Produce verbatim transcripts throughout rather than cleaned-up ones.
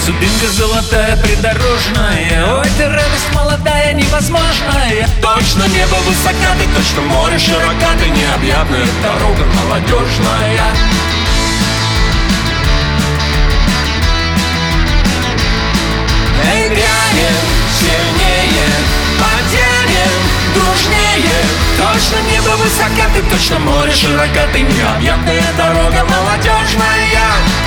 Судинка золотая придорожная, ой, ты радость молодая, невозможная. Точно небо высока, ты точно море широка, ты необъятная дорога молодежная. Эй, грянем сильнее, потянем дружнее. Точно небо высока, ты точно море широка, ты необъятная дорога молодежная.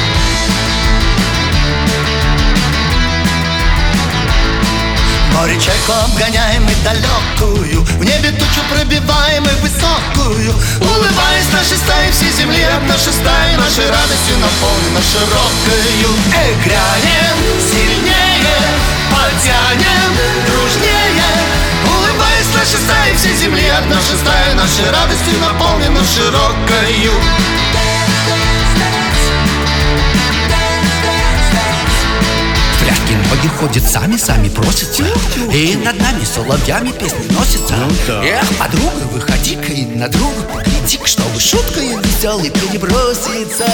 Море чайку обгоняем и далекую, в небе тучу пробиваем и высокую. Улыбаясь нашей стаи, всей земли от нашей стаи, нашей радостью наполнена широкою. Эй, грянем сильнее, потянем дружнее. Улыбаясь нашей стаи, всей земли от нашей стаи, нашей радостью наполнена широкою. Ноги ходят сами, сами просятся, и над нами соловьями песни носятся. Эх, подруга, выходи-ка и на друга погляди-ка, чтобы шуткой веселой переброситься.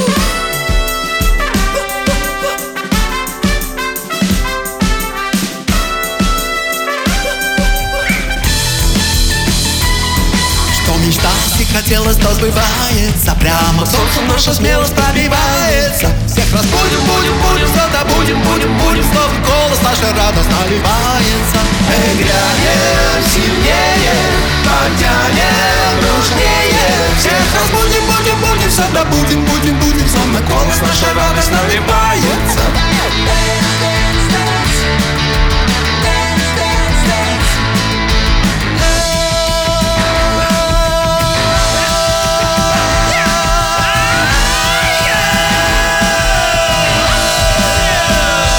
Что мечталось и хотелось, то сбывается. Прямо к солнцу наша смелость пробивается. Всех разбудим, будем, будем, что-то будем, будем, будем. Снова голос наш радость наливается. Эй, грянем сильнее, потянем дружнее. Всех разбудим, будем, будем, что-то будем, будем, будем. Снова голос наша радость наливается.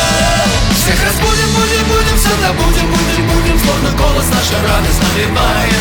Будем, будем, будем, словно голос наша радость наливает.